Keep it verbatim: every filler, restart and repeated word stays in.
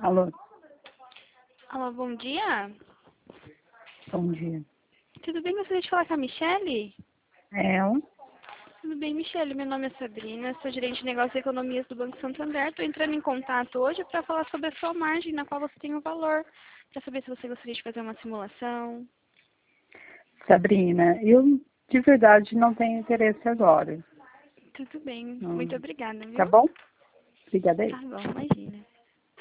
Alô, Alô, bom dia. bom dia. Tudo bem? Gostaria de falar com a Michele? É um? Tudo bem, Michele? Meu nome é Sabrina, sou gerente de negócios e economias do Banco Santander. Estou entrando em contato hoje para falar sobre a sua margem, na qual você tem o valor, para saber se você gostaria de fazer uma simulação. Sabrina, eu de verdade não tenho interesse agora. Tudo bem, muito Hum, obrigada, Tá viu? bom? Obrigada aí. Tá bom, imagina.